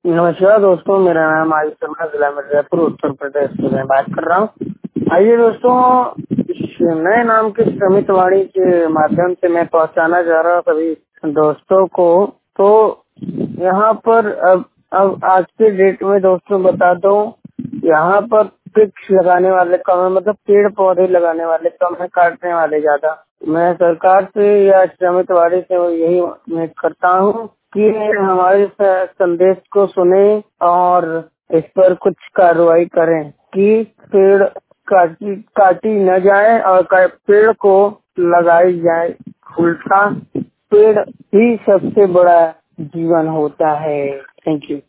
नमस्कार दोस्तों, मेरा नाम आयुष शर्मा, जिला मिर्जापुर, उत्तर प्रदेश से मैं बात कर रहा हूँ। आइए दोस्तों, इस नए नाम के श्रमिक वाणी के माध्यम से मैं पहुंचाना चाह रहा हूँ सभी दोस्तों को। तो यहाँ पर अब आज के डेट में दोस्तों बता दो, यहाँ पर वृक्ष लगाने वाले कम है, मतलब पेड़ पौधे लगाने वाले कम है, काटने वाले ज्यादा। मैं सरकार से या श्रमिक वाणी से यही उम्मीद करता हूँ कि हमारे संदेश को सुने और इस पर कुछ कार्रवाई करें कि पेड़ काटी न जाए और पेड़ को लगाई जाए। उल्टा पेड़ ही सबसे बड़ा जीवन होता है। Thank you.